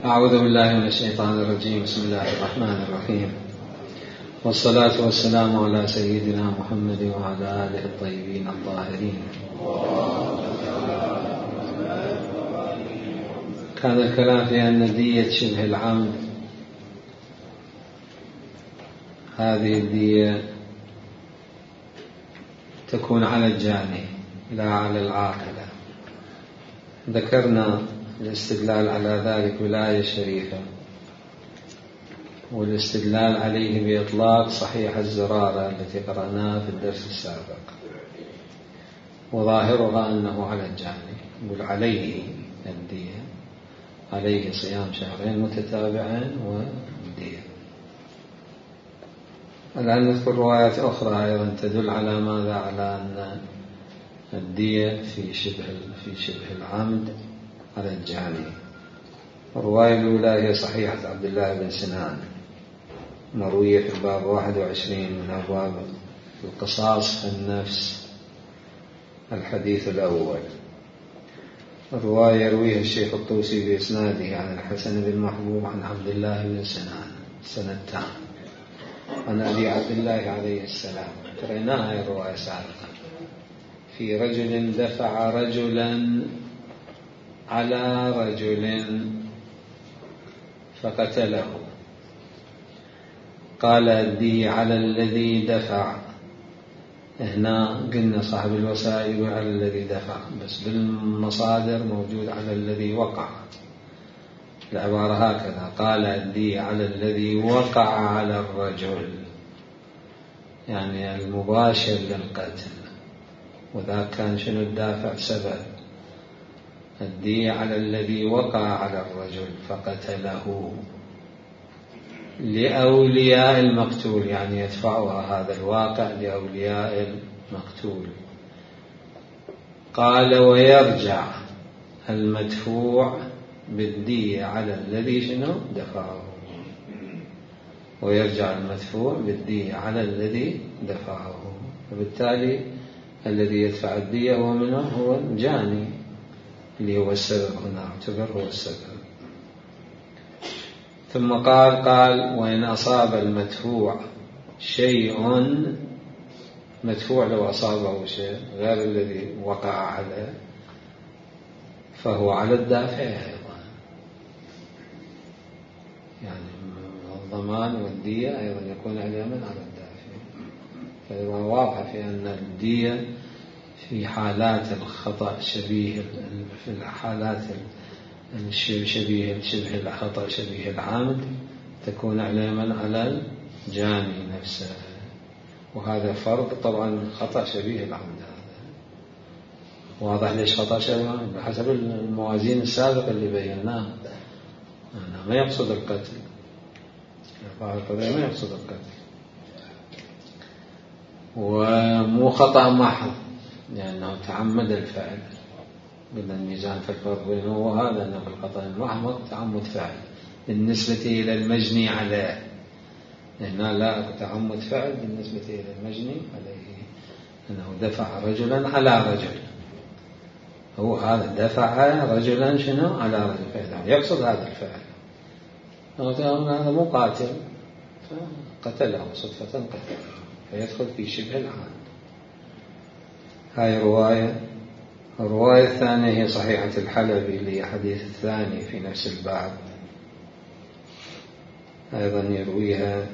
أعوذ بالله من الشيطان الرجيم. بسم الله الرحمن الرحيم، والصلاة والسلام على سيدنا محمد وعلى آله الطيبين الطاهرين. كان الكلام في أن دية شبه العمد، هذه الدية تكون على الجاني لا على العاقلة. ذكرنا الاستدلال على ذلك بالآية الشريفة، والاستدلال عليه بإطلاق صحيح الزرارة التي قرأناها في الدرس السابق، وظاهرها أنه على الجاني، يقول عليه الدية، عليه صيام شهرين متتابعين والدية. الآن نذكر روايات أخرى أيضا تدل على ماذا؟ على أن الدية في شبه العمد على الجاني. الرواية الأولى هي صحيحة عبد الله بن سنان، مروية في الباب 21 من أبواب القصاص في النفس، الحديث الأول. الرواية يرويها الشيخ الطوسي بإسناده عن الحسن بن محبوب عن عبد الله بن سنان سنتان عن أبي عبد الله عليه السلام. قرأناها الرواية سابقا، في رجل دفع رجلا على رجل فقتله، قال الدية على الذي دفع. هنا قلنا صاحب الوسائل على الذي دفع، بس بالمصادر موجود على الذي وقع. العبارة هكذا، قال الدية على الذي وقع على الرجل، يعني المباشر للقتل. وذا كان شنو الدافع؟ سبب. الدية على الذي وقع على الرجل فقتله لأولياء المقتول، يعني يدفعها هذا الواقع لأولياء المقتول. قال ويرجع المدفوع بالدية على الذي شنو دفعه، ويرجع المدفوع بالدية على الذي دفعه. وبالتالي الذي يدفع الدية هو منه؟ هو الجاني اللي هو السبب، هنا اعتبر هو السبب. ثم قال وإن أصاب المدفوع شيء، مدفوع لو أصابه شيء غير الذي وقع عليه فهو على الدافع أيضا، يعني الضمان والدية أيضا يكون عليه من على الدافع. فهو واضح في أن الدية في حالات الخطأ شبيه، في الحالات شبه الخطأ شبيه العمد تكون عليه من على الجاني نفسه. وهذا فرض طبعا خطأ شبيه العمد. هذا واضح ليش خطأ شبيه العمد؟ بحسب الموازين السابقة اللي بيناها، أنه ما يقصد القتل، ما يقصد القتل، ومو خطأ محض لأنه تعمد الفعل. قلنا الميزان في الفرق بينه وهذا، أنه في الخطأ المحض تعمد فعل بالنسبة إلى المجني عليه، هنا لا تعمد فعل بالنسبة إلى المجني عليه، أنه دفع رجلا على رجل، هو هذا دفع رجلا شنو على رجل، فإذا يقصد هذا الفعل. هذا مو قاتل فقتله صدفة قتله، فيدخل في شبه العمد. هاي رواية. الرواية الثانية هي صحيحة الحلبي اللي هي حديث الثاني في نفس الباب، أيضا يرويها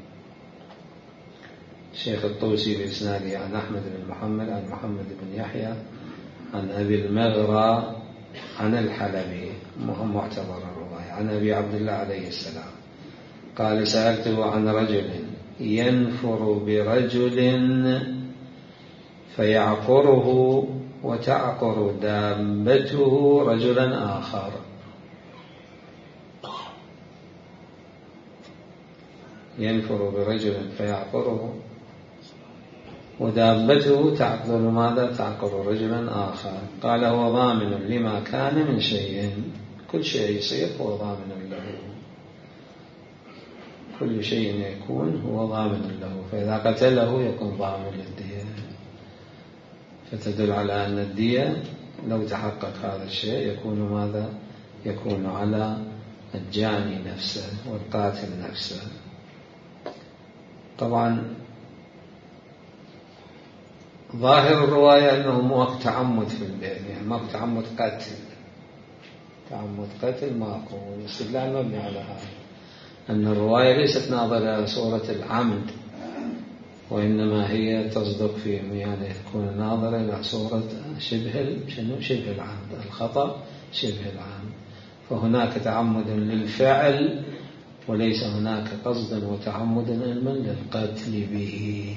الشيخ الطوسي بإسناده عن أحمد بن محمد عن محمد بن يحيى عن أبي المغرى عن الحلبي، مهم معتبر الرواية، عن أبي عبد الله عليه السلام قال سألته عن رجل ينفر برجل فيعقره وتعقر دابته رجلا آخر. ينفر برجل فيعقره ودابته تعقر ماذا؟ تعقر رجلا آخر. قال هو ضامن لما كان من شيء، كل شيء يصير هو ضامن له، كل شيء يكون هو ضامن له، فإذا قتله يكون ضامن للدية. فتدل على أن الدية لو تحقق هذا الشيء يكون ماذا؟ يكون على الجاني نفسه والقاتل نفسه. طبعا ظاهر الرواية أنه ماكو تعمد في البين، يعني ماكو تعمد قتل، تعمد قتل ماكو. الاستدلال مبني على هذا، أن الرواية ليست ناظرة إلى صورة العمد، وإنما هي تصدق في يعني تكون ناظرة إلى صورة شبه العمد، الخطأ شبه العمد. فهناك تعمد للفعل وليس هناك قصد وتعمد علما للقتل به.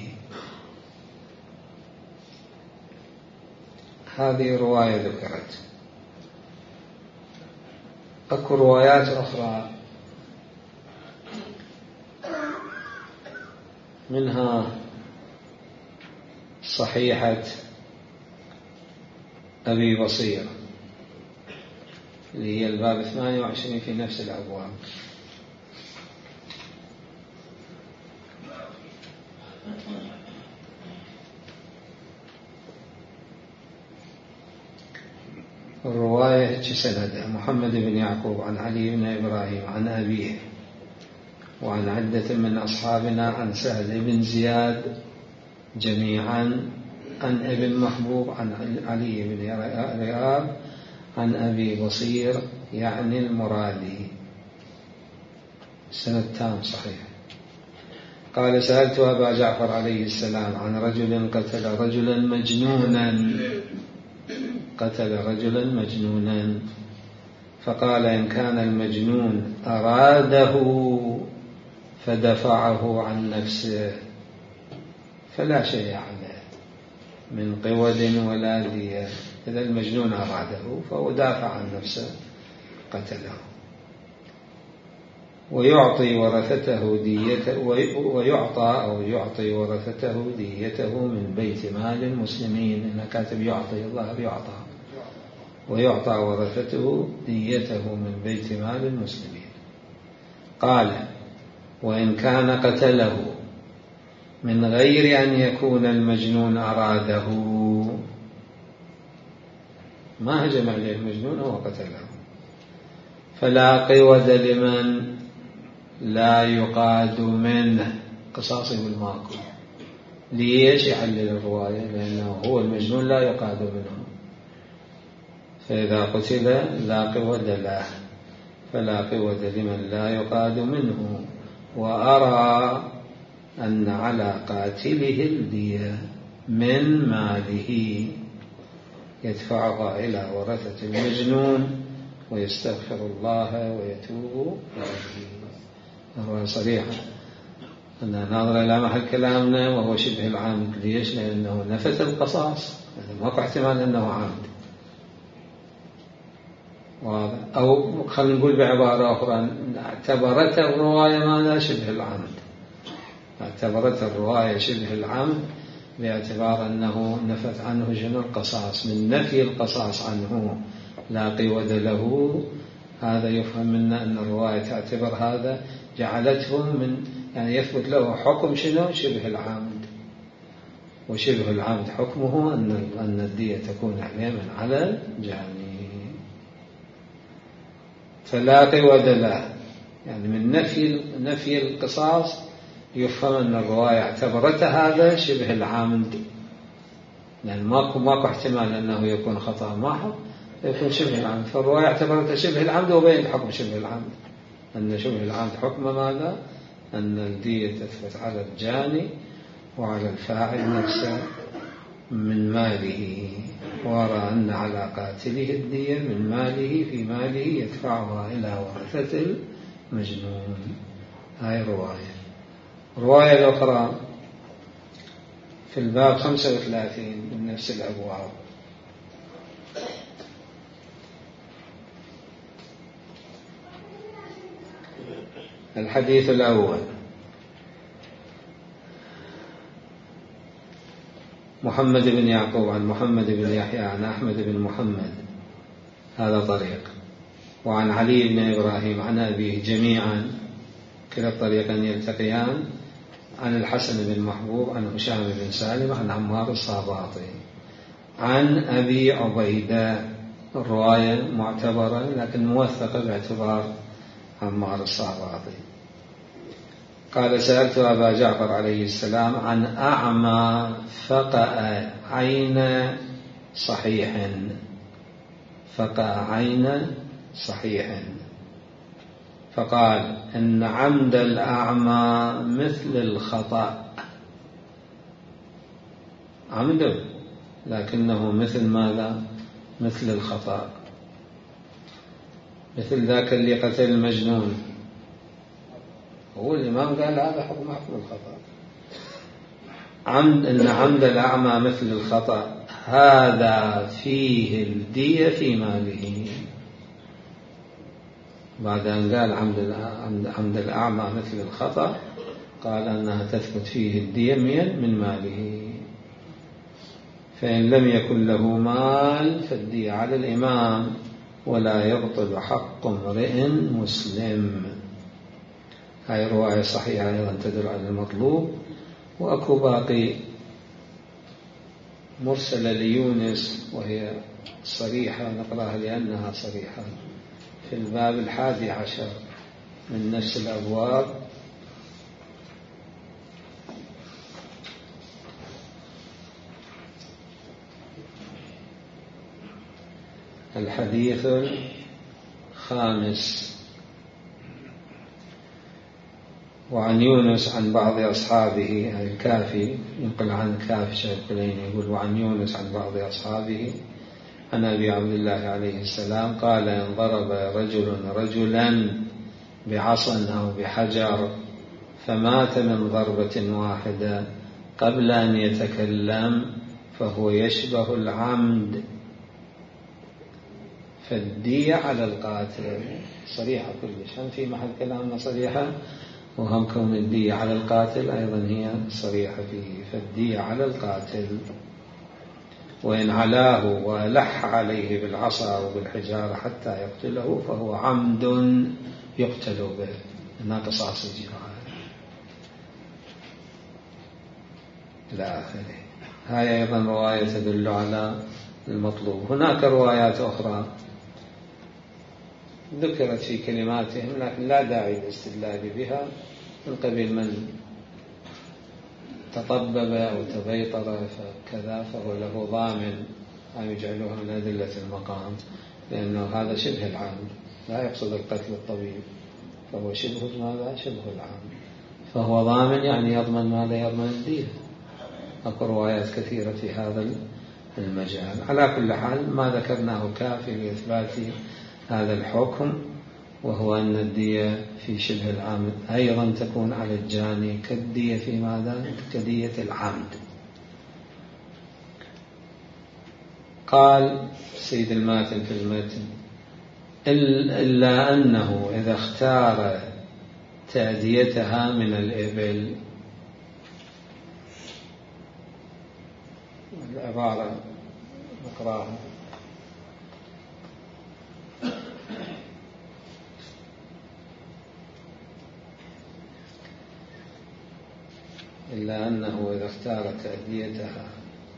هذه رواية ذكرت. أكو روايات أخرى منها صحيحة أبي بصير اللي هي الباب 28 في نفس الأبواب. الرواية سندها محمد بن يعقوب عن علي بن إبراهيم عن أبيه وعن عدة من أصحابنا عن سهل بن زياد جميعا عن ابن محبوب عن علي بن رياب عن أبي بصير يعني المرادي. سند تام صحيح. قال سألت أبا جعفر عليه السلام عن رجل قتل رجلا مجنونا فقال إن كان المجنون أراده فدفعه عن نفسه فلا شيء عليه من قود ولا دية. إذا المجنون أراده فهو دافع عن نفسه قتله. ويعطي ورثته ديته من بيت مال المسلمين. إن كاتب يعطي الظاهر يعطى. ويعطى ورثته ديته من بيت مال المسلمين. قال وإن كان قتله من غير أن يكون المجنون أراده، ما هجم عليه المجنون هو قتله، فلا قود لمن لا يقاد منه. قصاصي بالماكو. ليش يحلل الرواية؟ لأنه هو المجنون لا يقاد منه، فإذا قتل لا قود له، فلا قود لمن لا يقاد منه. وأرى أن على قاتله الدية من ماله يدفعها إلى ورثة المجنون ويستغفر الله ويتوب إليه. هو صريحة أن ناظر إلى محل كلامنا وهو شبه العامد. ليش؟ لأنه نفت القصاص، ما احتمال أنه عامد. أو خلينا نقول بعبارة أخرى، اعتبرت الرواية ماذا؟ شبه العامد. اعتبرت الرواية شبه العامد باعتبار أنه نفت عنه جنو القصاص. من نفي القصاص عنه لا قود له، هذا يفهم منا أن الرواية تعتبر هذا، جعلتهم من يعني يثبت له حكم شنو؟ شبه العامد. وشبه العامد حكمه أن الدية تكون عليه على الجاني. فلا قود له يعني من نفي القصاص يفهم أن الرواية اعتبرت هذا شبه العامد، لأن ماكو احتمال أنه يكون خطأ محض، يكون شبه العامد. فالرواية اعتبرت شبه العامد وبين حكم شبه العامد، أن شبه العامد حكم ماذا؟ أن الدية تثبت على الجاني وعلى الفاعل نفسه من ماله. وأرى أن على قاتله الدية من ماله في ماله يدفعها إلى ورثة المجنون. هاي رواية الأخرى في الباب 35 من نفس الأبواب. الحديث الأول محمد بن يعقوب عن محمد بن يحيى عن أحمد بن محمد، هذا طريق. وعن علي بن إبراهيم عن أبيه جميعا، كلا الطريقين يلتقيان، عن الحسن بن محبوب عن هشام بن سالم عن عمار الصاباطي عن أبي عبيدة. الرواية معتبرة لكن موثقة باعتبار عمار الصعراطي. قال سألت أبا جعفر عليه السلام عن أعمى فقأ عين صحيح، فقأ عين صحيح، فقال إن عمد الأعمى مثل الخطأ، عمده لكنه مثل ماذا؟ مثل الخطأ، مثل ذاك اللي قتل المجنون. هو الإمام قال هذا حكم الخطأ. إن عمد الأعمى مثل الخطأ هذا فيه الدية في ماله. بعد أن قال عمد الأعمى مثل الخطأ قال أنها تثبت فيه الدية من ماله. فإن لم يكن له مال فالدية على الإمام ولا يبطل حق امرئ مسلم. هاي رواية صحيحة أيضا تدل على المطلوب. وأكو باقي مرسلة ليونس وهي صريحة، نقراها لأنها صريحة في الباب 11 من نفس الأبواب. الحديث 5. وعن يونس عن بعض أصحابه، الكافي ينقل عن كافي شيخ الكليني يقول وعن يونس عن بعض أصحابه عن أبي عبد الله عليه السلام قال إن ضرب رجل رجلا بعصا أو بحجر فمات من ضربة واحدة قبل أن يتكلم فهو يشبه العمد، فالدية على القاتل. صريحة كلش، هم في محل كلامنا صريحة، وهم كون الدية على القاتل أيضا هي صريحة فيه. فالدية على القاتل، وإن علاه ولح عليه بالعصا أو بالحجارة حتى يقتله فهو عمد يقتل به، إنها قصاص الجراح إلى آخره. هاي أيضا رواية تدل على المطلوب. هناك روايات أخرى ذكرت في كلماتهم لكن لا داعي للاستدلال بها، من قبيل من تطبب أو تبيطر فكذا فهو له ضامن أن يجعلها من أدلة المقام، لأنه هذا شبه العام لا يقصد القتل الطبيب، فهو شبه ماذا؟ شبه العام، فهو ضامن يعني يضمن ماذا؟ يضمن الدية. أكو روايات كثيرة في هذا المجال. على كل حال ما ذكرناه كافي لإثبات هذا الحكم، وهو أن الدية في شبه العمد أيضا تكون على الجاني كالدية في ماذا؟ كدية العمد. قال سيد الماتن في المتن إلا أنه إذا اختار تأديتها من الإبل، العبارة نقراها إلا أنه إذا اختار تأديتها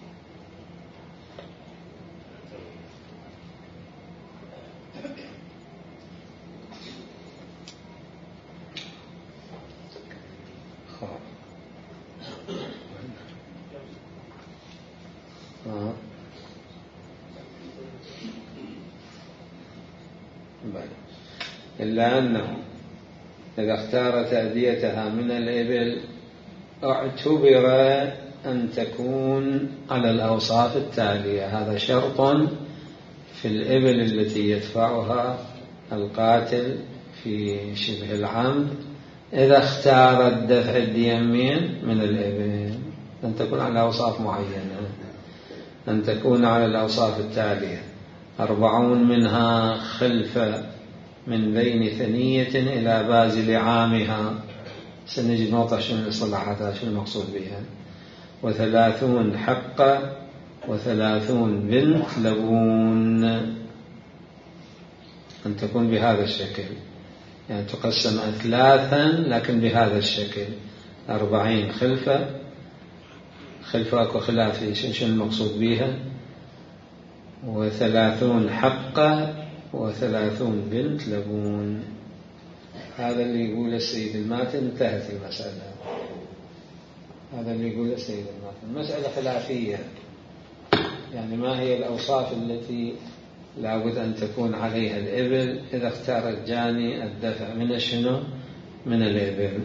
إلا أنه إذا اختار تأديتها من الإبل اعتبر أن تكون على الأوصاف التالية. هذا شرط في الإبل التي يدفعها القاتل في شبه العمد. إذا اختار الدفع الدية من الإبل أن تكون على أوصاف معينة، أن تكون على الأوصاف التالية: 40 منها خلفة من بين ثنية إلى بازل عامها، سنجد نوضح شنو الإصلاحات شنو المقصود بها، 30 حقة 30 بنت لبون، أن تكون بهذا الشكل، يعني تقسم 3 لكن بهذا الشكل: 40 خلفة أكو خلافي شنو المقصود بها، 30 حقة 30 بنت لبون. هذا اللي يقول السيد الماتن انتهت المسألة. هذا اللي يقول السيد الماتن. المسألة خلافية، يعني ما هي الأوصاف التي لابد أن تكون عليها الإبل إذا اختار الجاني الدفع من شنو؟ من الإبل.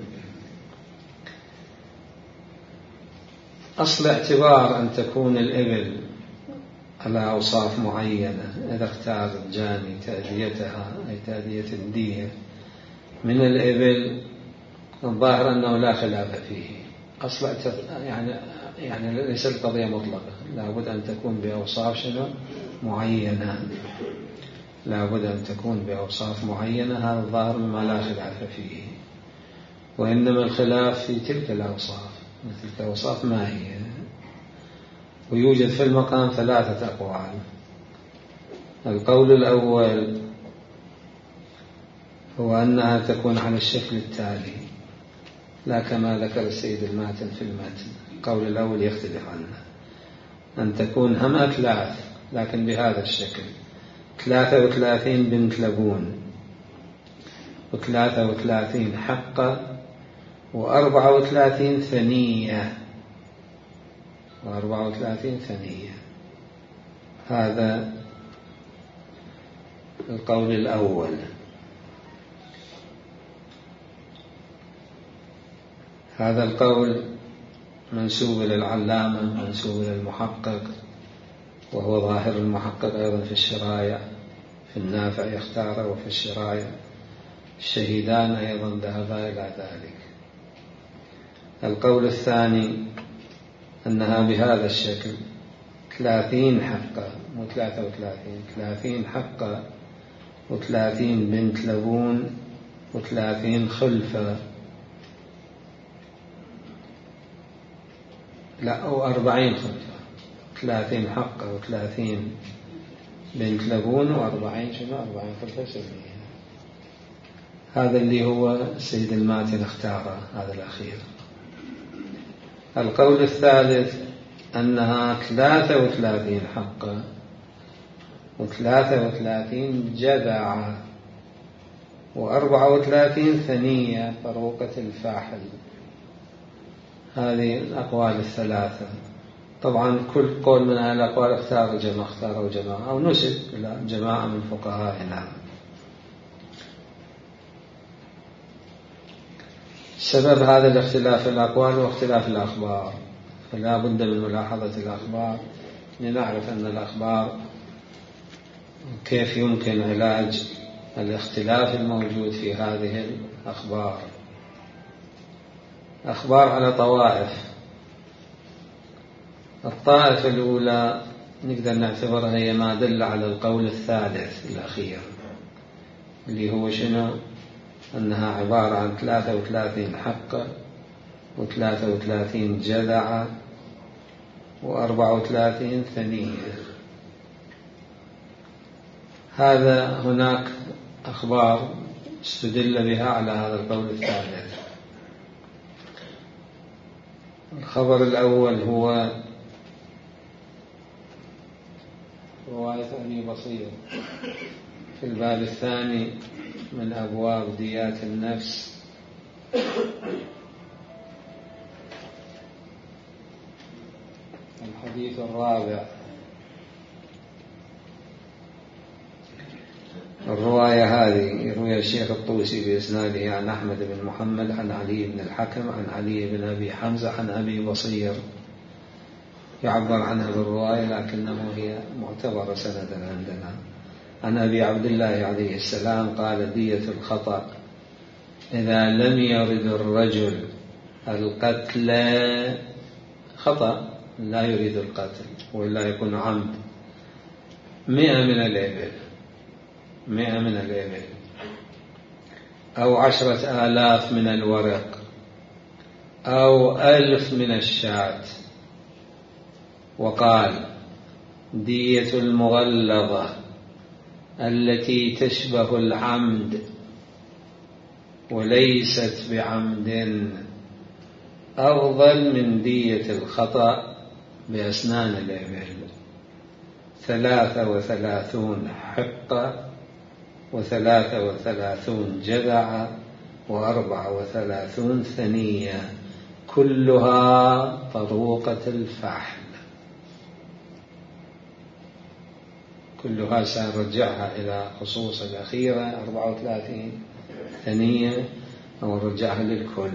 أصل اعتبار أن تكون الإبل على أوصاف معينة إذا اختار الجاني تأديتها، أي تأدية الدية من الإبل، الظاهر أنه لا خلاف فيه. أصل يعني ليس القضية مطلقة، لابد أن تكون بأوصاف شنو؟ معينة. لابد أن تكون بأوصاف معينة، هذا الظاهر ما لا خلاف فيه. وإنما الخلاف في تلك الأوصاف، تلك الأوصاف ما هي؟ ويوجد في المقام 3 أقوال. القول الأول هو أنها تكون على الشكل التالي، لا كما ذكر السيد الماتن في المتن. القول الأول يختلف عنه، أن تكون هم أثلاث لكن بهذا الشكل: 33 بنت لبون، و33 حقة، و34 ثنية، و34 ثنية. هذا القول الأول. هذا القول منسوب إلى العلامة، منسوب إلى المحقق، وهو ظاهر المحقق أيضا في الشرايع، في النافع يختاره، وفي الشرايع الشهيدان أيضا ذهبا إلى ذلك. القول الثاني أنها بهذا الشكل: 30 حقة و33، 30 حقة و30 بنت لبون و30 خلفة، لا و40 خلفة، 30 حقة و30 بنت لبون و40 شنو؟ 40 خلفة سبعية. هذا اللي هو السيد الماتن اختاره، هذا الأخير. القول الثالث أنها 33 حقة و33 جذعة و34 ثنية فروقة الفاحل. هذه الأقوال الثلاثة. طبعا كل قول من هذه الأقوال اختاروا جماعة أو نسب إلى جماعة من فقهائنا. سبب هذا الاختلاف الأقوال واختلاف الأخبار، فلا بد من ملاحظة الأخبار لنعرف أن الأخبار كيف يمكن علاج الاختلاف الموجود في هذه الأخبار. أخبار على طوائف. الطائفة الأولى نقدر نعتبرها هي ما دل على القول الثالث الأخير، اللي هو شنو؟ أنها عبارة عن 33 حقة و33 جذعة و34 ثنية. هذا هناك أخبار استدل بها على هذا القول الثالث. الخبر الأول هو رواية أبي بصير في الباب الثاني من أبواب ديات النفس، الحديث الرابع. الرواية هذه يروي الشيخ الطوسي بإسناده عن أحمد بن محمد عن علي بن الحكم عن علي بن أبي حمزة عن أبي بصير، يعبر عنها بالرواية لكنه هي معتبرة سندا عندنا. عن أبي عبد الله عليه السلام قال: دية الخطأ إذا لم يرد الرجل القتل، خطأ لا يريد القتل وإلا يكون عمد، 100 من الإبل، 100 من الإبل، أو 10,000 من الورق، أو 1000 من الشاة. وقال: دية المغلظة التي تشبه العمد وليست بعمد أفضل من دية الخطأ بأسنان الإبل، 33 حقة و33 جذعة و34 ثنية، كلها طروقة الفحل. كلها سنرجعها إلى خصوص الأخيرة 34 ثنية، أو نرجعها للكل.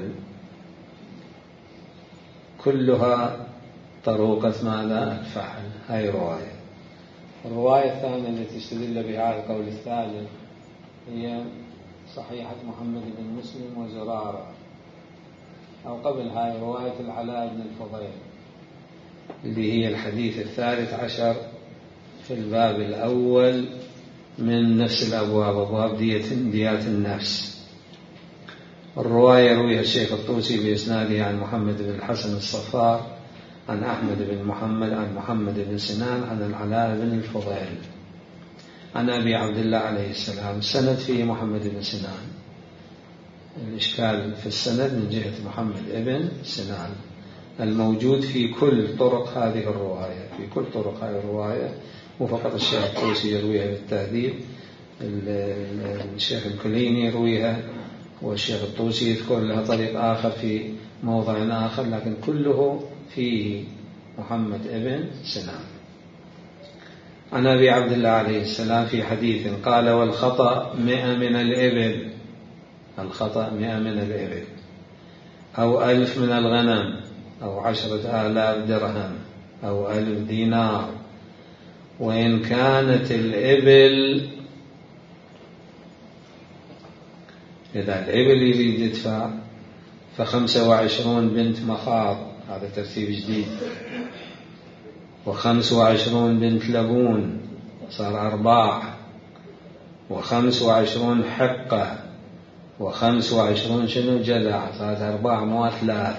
كلها طروقة ماذا؟ الفحل. هاي رواية. الرواية الثانية التي استدل بها على القول الثالث هي صحيحة محمد بن مسلم وزرارة، أو قبل هاي رواية العلاء بن الفضيل اللي هي الحديث 13 في الباب الأول من نفس الأبواب، أبواب ديات النفس. الرواية رويها الشيخ الطوسي بإسناده عن محمد بن الحسن الصفار عن أحمد بن محمد عن محمد بن سنان عن العلاء بن الفضيل عن أبي عبد الله عليه السلام. السند فيه محمد بن سنان، الإشكال في السند من جهة محمد بن سنان. الموجود في كل طرق هذه الرواية، في كل طرق هذه الرواية، وفقط الشيخ الطوسي يرويها بالتهذيب، الشيخ الكليني يرويها، والشيخ الطوسي يذكر لها طريق آخر في موضع آخر، لكن كله فيه محمد بن سنان. عن أبي عبد الله عليه السلام في حديث قال: والخطأ 100 من الإبل، الخطأ 100 من الإبل، أو 1000 من الغنم، أو 10,000 درهم، أو 1000 دينار. وإن كانت الإبل، إذا الإبل يريد يدفع ف25 بنت مخاض، هذا ترتيب جديد، و25 بنت لبون صار 4، و25 حقة، و25 شنو جذع صارت 4 مو 3.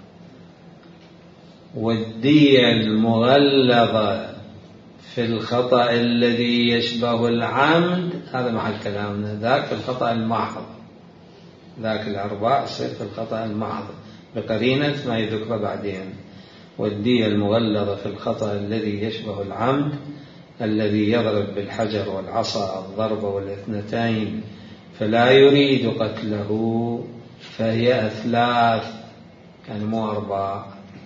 والدية المغلظة في الخطأ الذي يشبه العمد، هذا محل كلامنا، ذاك في الخطأ المحض، ذاك الأرباع يصير في الخطأ المحض بقرينة ما يذكر بعدين. والدية المغلظة في الخطأ الذي يشبه العمد الذي يضرب بالحجر والعصا الضرب والاثنتين فلا يريد قتله، فهي 3، يعني مو 4،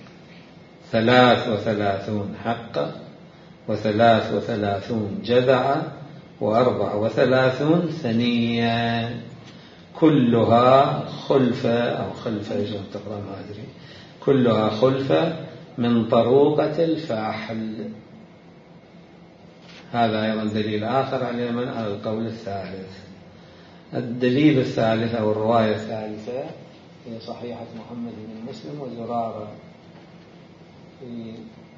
33 حقة، و33 جذعة، و34 ثنية، كلها خلفة، أو خلفة إيش تقرأ ما أدري، كلها خلفة من طروقة الفحل. هذا أيضا دليل آخر على من على القول الثالث. الدليل الثالث أو الرواية الثالثة هي صحيحة محمد بن مسلم وزرارة في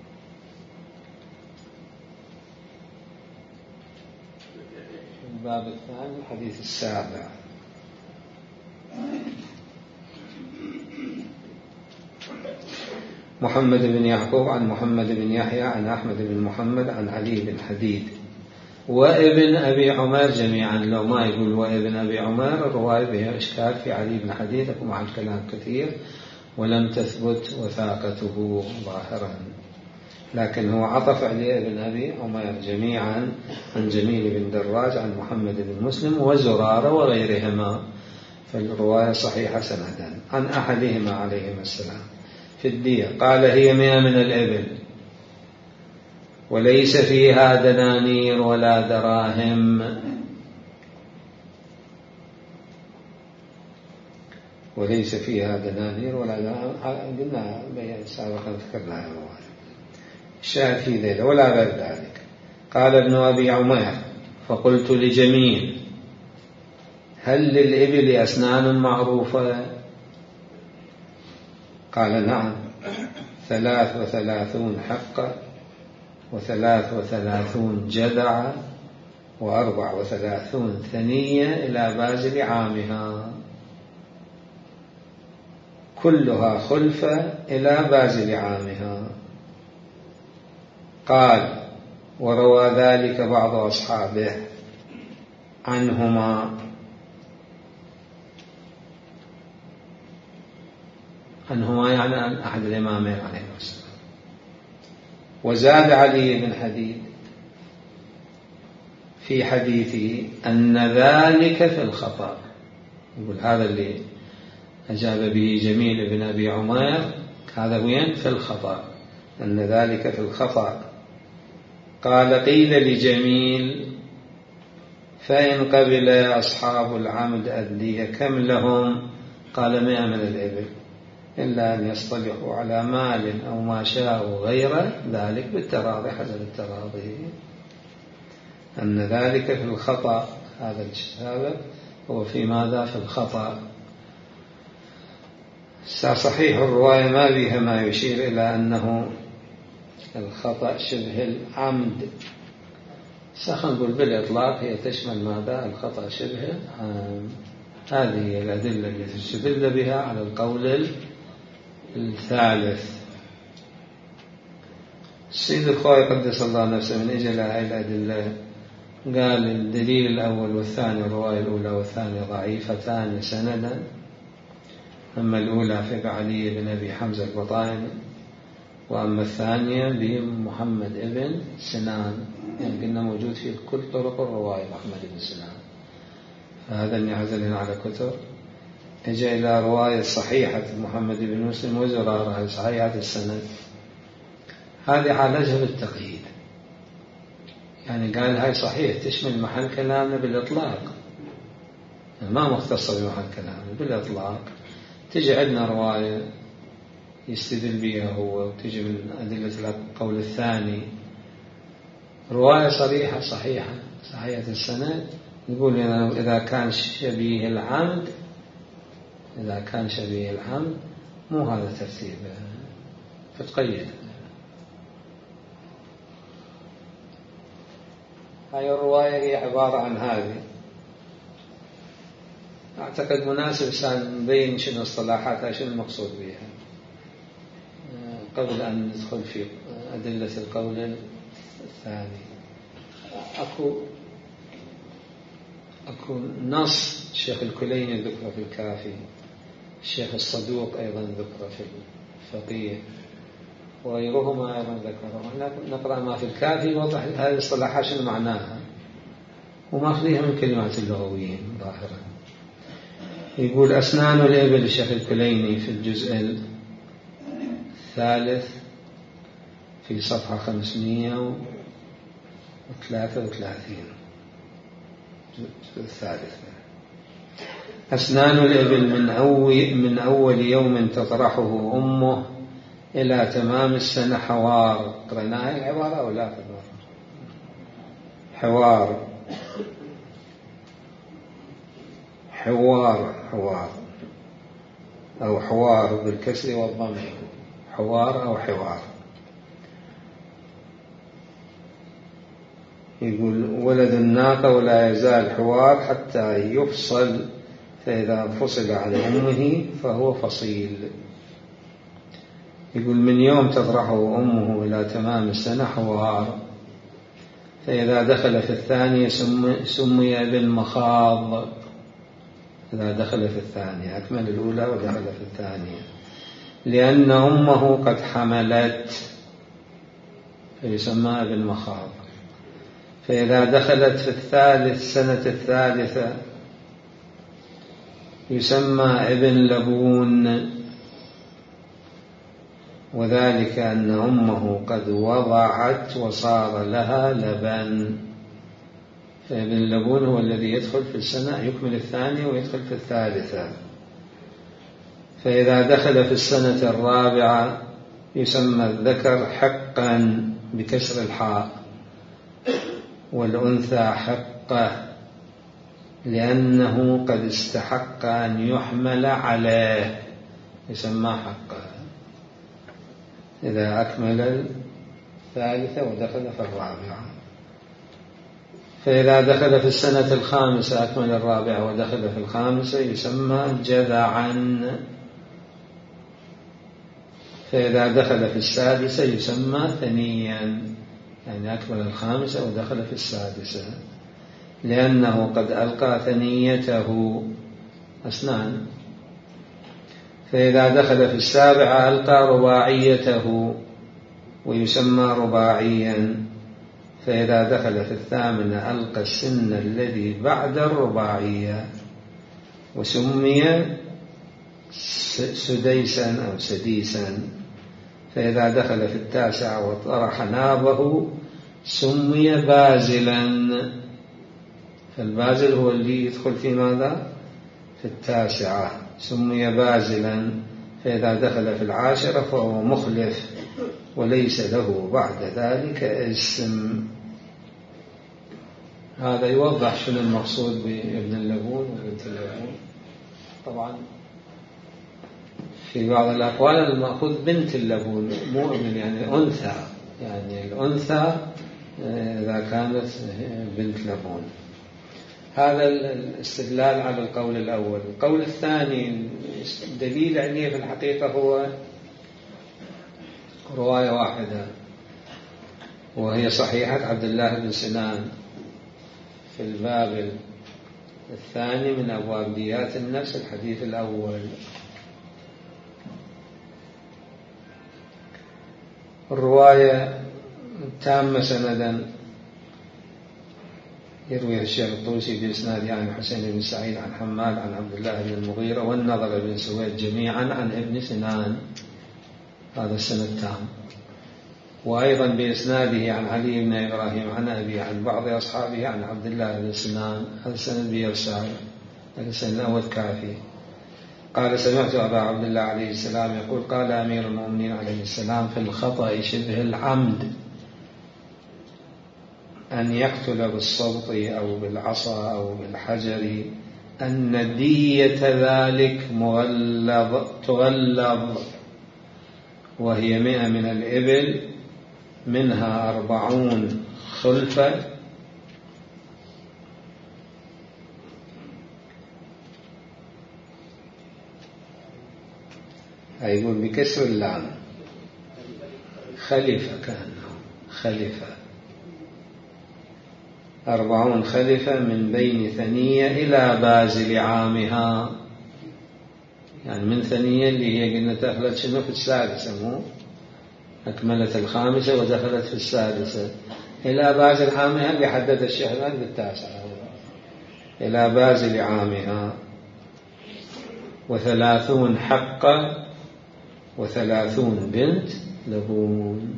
الباب الثاني الحديث 7. محمد بن يعقوب عن محمد بن يحيى عن أحمد بن محمد عن علي بن حديد وابن أبي عمر جميعا. لو ما يقول وابن أبي عمر الرواية بها إشكال في علي بن حديد، أكو مع الكلام كثير ولم تثبت وثاقته ظاهرا، لكن هو عطف عليه ابن أبي عمر جميعا عن جميل بن دراج عن محمد بن مسلم وزرارة وغيرهما، فالرواية صحيحة سندا. عن أحدهما عليهما السلام في الدية قال: هي 100 من الإبل، وليس فيها دنانير ولا دراهم، وليس فيها دنانير ولا دراهم، قلنا سابقا ذكرنا الرواية. الشاهد في ذلك ولا غير ذلك. قال ابن أبي عمر: فقلت لجميل: هل للإبل أسنان معروفة؟ قال: نعم، 33 حقة، و33 جذعة، و34 ثنية إلى بازل عامها، كلها خلفة إلى بازل عامها. قال: وروى ذلك بعض أصحابه عنهما يعني عن أحد الإمامين عليه السلام. وزاد علي بن حديد في حديثه أن ذلك في الخطأ، يقول هذا اللي أجاب به جميل بن أبي عمير هذا وين في الخطأ، أن ذلك في الخطأ. قال قيل لجميل فإن قبل أصحاب العمد أدلية كم لهم؟ قال 100 من الإبل، إلا أن يصطلحوا على مال أو ما شاءوا غير ذلك بالتراضي حسب التراضي، أن ذلك في الخطأ. هذا السابق هو في ماذا؟ في الخطأ. صحيح الرواية ما بها ما يشير إلى أنه الخطأ شبه العمد. نقول بالإطلاق هي تشمل ماذا؟ الخطأ شبه عمد. هذه الأدلة التي تستدل بها على القول الثالث. السيد الخوئي قدس الله نفسه من أجل هذه الأدلة قال الدليل الأول والثاني، الرواية الأولى والثانية ضعيفتان سندا. أما الأولى في علي بن أبي حمزة البطائني، وأما الثانية بمحمد ابن سنان، يعني قلنا موجود في كل طرق الرواية محمد بن سنان. فهذا يعزلنا على كتب. اجى إلى رواية صحيحة محمد بن مسلم وزرارة صحيحة السند، هذه عالجها بالتقييد، يعني قال هاي صحيح تشمل محل كلامنا بالإطلاق، ما مختصة بمحل كلامنا بالإطلاق. تجي عندنا رواية يستدل بها هو، وتجي من أدلة القول الثاني رواية صريحة صحيحة السند، نقول إذا كان شبيه العمد، مو هذا ترتيب، فتقيد. هاي الرواية هي عبارة عن هذه. أعتقد مناسب سان نبين شنو اصطلاحاتها، شنو المقصود بها، قبل أن ندخل في أدلة القول الثاني. أكو نص الشيخ الكليني ذكره في الكافي، الشيخ الصدوق أيضا ذكره في الفقيه، وغيرهما أيضا ذكره. نقرأ ما في الكافي يوضح هذه الاصطلاحات شنو معناها، وما خليها من كلمات اللغويين ظاهرا. يقول أسنان الإبل الشيخ الكليني في الجزء الثالث في صفحة 533 الثالث. أسنان الإبل من أول يوم تطرحه أمه إلى تمام السنة حوار. قرأناها العبارة أو لا؟ حوار أو حوار بالكسر والضم، حوار أو حوار. يقول ولد الناقة ولا يزال حوار حتى يفصل، فإذا فصل عن أمه فهو فصيل. يقول من يوم تطرحه أمه إلى تمام السنة حوار، فإذا دخل في الثانية سمي بالمخاض. إذا دخل في الثانية أكمل الأولى ودخل في الثانية، لأن أمه قد حملت فيسمى بالمخاض. فإذا دخلت في السنة الثالثة يسمى ابن لبون، وذلك أن أمه قد وضعت وصار لها لبن. فابن لبون هو الذي يدخل في السنة، يكمل الثانية ويدخل في الثالثة. فإذا دخل في السنة الرابعة يسمى الذكر حقا بكسر الحاء، والأنثى حقه، لأنه قد استحق أن يحمل عليه، يسمى حقه إذا أكمل الثالثة ودخل في الرابعة. فإذا دخل في السنة الخامسة أكمل الرابعة ودخل في الخامسة يسمى جذعا. فإذا دخل في السادسة يسمى ثنيا، يعني أكمل الخامسة ودخل في السادسة، لأنه قد ألقى ثنيته أسنان. فإذا دخل في السابعة ألقى رباعيته ويسمى رباعيا. فإذا دخل في الثامنة ألقى السن الذي بعد الرباعية، وسمي سديسا أو سديسا، فإذا دخل في التاسع وطرح نابه سمي بازلا، فالبازل هو اللي يدخل في ماذا؟ في التاسعة، سمي بازلا، فإذا دخل في العاشرة فهو مخلف وليس له بعد ذلك اسم. هذا يوضح شنو المقصود بابن اللبون وبنت اللبون. طبعا في بعض الأقوال المأخوذ بنت اللبون مو ابن، يعني أنثى، يعني الأنثى إذا كانت بنت لبون. هذا الاستدلال على القول الأول. القول الثاني الدليل عليه في الحقيقة هو رواية واحدة، وهي صحيحة عبد الله بن سنان في الباب الثاني من أبواب ديات النفس، الحديث الأول. الرواية تامة سندا، يروي الشيخ الطوسي بإسناده عن حسين بن سعيد عن حماد عن عبد الله بن المغيرة والنضر بن سويد جميعا عن ابن سنان، هذا السند تام. وأيضا بإسناده عن علي بن إبراهيم عن أبي عن بعض أصحابه عن عبد الله بن سنان، هذا السند بإرسال، هذا السند الأول كافي. قال سمعت أبا عبد الله عليه السلام يقول قال أمير المؤمنين عليه السلام في الخطأ شبه العمد أن يقتل بالصوت أو بالعصا أو بالحجر أن دية ذلك تغلظ، وهي 100 من الإبل، منها 40 خلفة، يقول بكسر اللام خليفة، كأنه خليفة 40 خليفة من بين ثنية إلى بازل عامها، يعني من ثنية اللي هي قلنا دخلت شنو في السادسة، مو أكملت الخامسة ودخلت في السادسة، إلى بازل عامها اللي حدد الشهران بالتاسعة، إلى بازل عامها، 30 حقة 30 بنت لبون.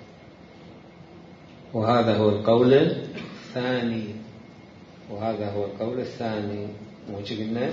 وهذا هو القول الثاني، وهذا هو القول الثاني، مو قلنا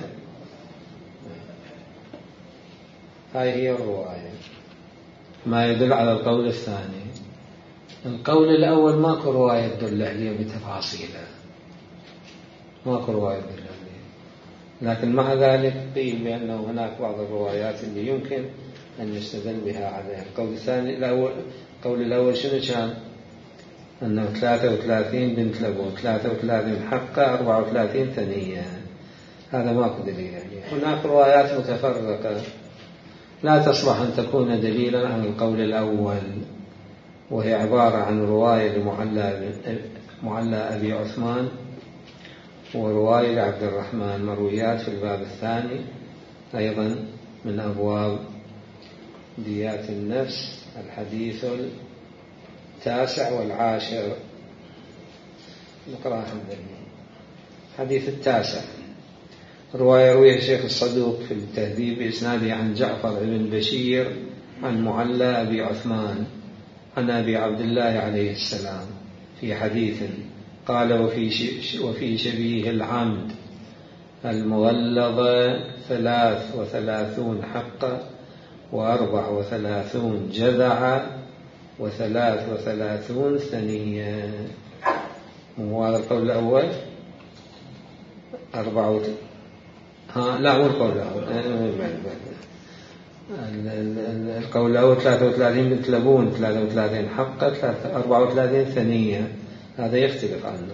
هاي هي الرواية ما يدل على القول الثاني. القول الأول ماكو رواية تدل عليه بتفاصيله، ماكو رواية تدل عليه، لكن مع ذلك قيل بأنه هناك بعض الروايات اللي يمكن أن يستدل بها عليها. القول الثاني القول الأول شنو كان؟ أنه 33 بنت لبون، 33 حقة، 34 ثنية، هذا ماكو دليل عليه. هناك روايات متفرقة لا تصلح أن تكون دليلا عن القول الأول، وهي عبارة عن رواية لمعلى أبي عثمان ورواية لعبد الرحمن، مرويات في الباب الثاني أيضا من أبواب ديات النفس، الحديث 9 و10. نقرأ الحديث 9. رواية رويها الشيخ الصدوق في التهذيب بإسناده عن جعفر بن بشير عن معلى أبي عثمان عن أبي عبد الله عليه السلام في حديث قال وفي شبيه العمد المغلظة 33 حقة 34 جذعة 33 ثنية. وهذا القول الأول 4 لا هو القول الأول القول الأول 33 بنت لبون 33 حقة 34 ثنية، هذا يختلف عنه.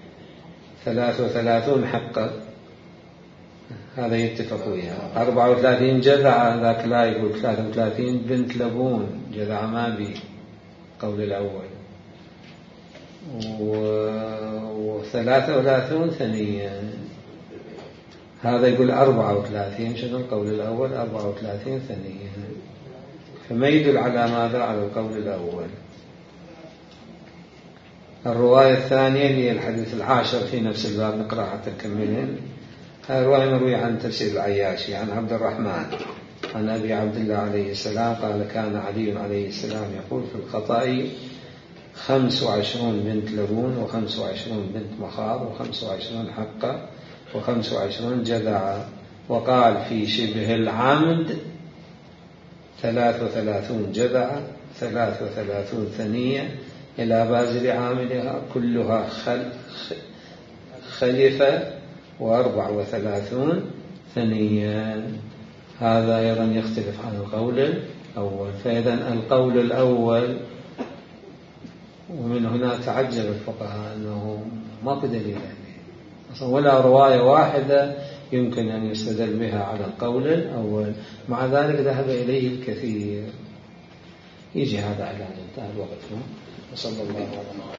33 حقة هذا يتفق وياه. 34 جذعة ذاك لا، يقول 33 بنت لبون، جذعة ما بي قول الأول. و33 ثنية هذا يقول 34. شنو القول الأول؟ 34 ثنية، فما يدل على ماذا؟ على القول الأول. الرواية الثانية هي الحديث 10 في نفس الباب، نقرأ حتى نكملين. رواية مروي عن تفسير العياشي عن عبد الرحمن عن أبي عبد الله عليه السلام قال كان علي عليه السلام يقول في الخطأ 25 بنت لبون و25 بنت مخاض و25 حقة و25 جذعة. وقال في شبه العمد 33 جذعة 33 ثنية إلى بازل عاملها كلها خلفة و34 ثنيا. هذا أيضا يختلف عن القول الأول. فإذا القول الأول، ومن هنا تعجب الفقهاء أنه ما بدليل عليه ولا رواية واحدة يمكن أن يستدل بها على القول الأول، مع ذلك ذهب إليه الكثير. يجي هذا على انتهى الوقت. وصلى الله عليه وسلم.